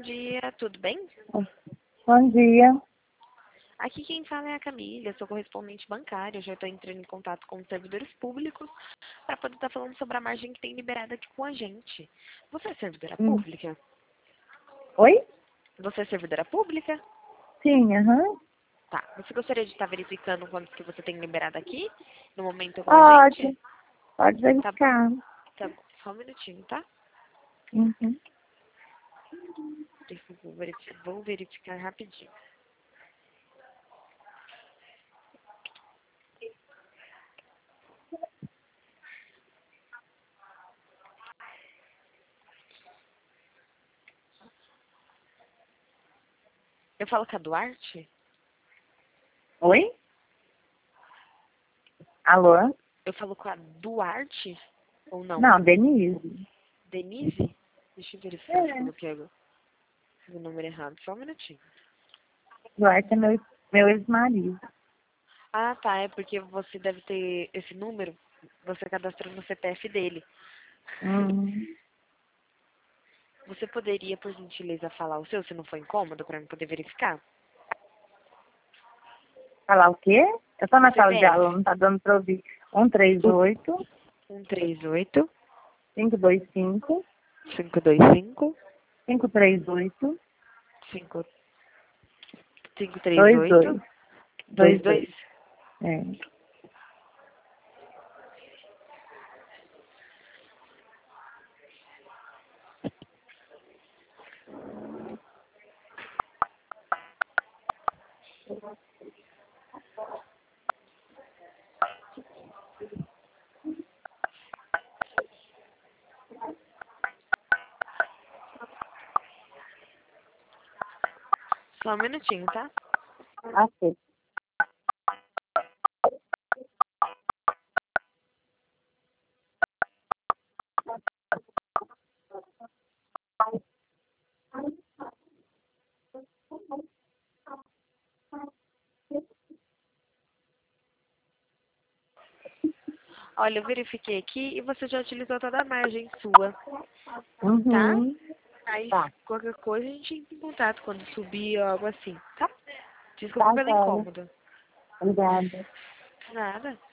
dia, tudo bem? Bom dia. Aqui quem fala é a Camila, sou correspondente bancária. Já estou entrando em contato com os servidores públicos para poder estar falando sobre a margem que tem liberada aqui com a gente. Você é servidora pública? Oi? Você é servidora pública? Sim, aham. Tá. Você gostaria de estar verificando quantos que você tem liberado aqui no momento com a gente? Pode Tá bom, verificar. tá bom. Só um minutinho, tá? Uhum. Vou verificar rapidinho. Eu falo com a Duarte? Oi? Alô? Eu falo com a Duarte ou não? Não, Denise. Denise? Deixa eu verificar se eu coloquei o número errado. Só um minutinho. Duarte é meu ex-marido. Ah, tá. É porque você deve ter esse número. Você cadastrou no CPF dele. Hum. Você poderia, por gentileza, falar o seu, se não for incômodo, para eu poder verificar? Falar o quê? Eu tô na sala de CPF. aula, não tá dando pra ouvir. 138 138 525 525 538 538 22. 22. É. Só um minutinho, tá? Aceito. Olha, eu verifiquei aqui e você já utilizou toda a margem sua, tá? Uhum. Aí, Tá. qualquer coisa, a gente entra em contato quando subir ou algo assim, tá? Desculpa Tá, pelo joia. incômodo. Obrigada. Nada.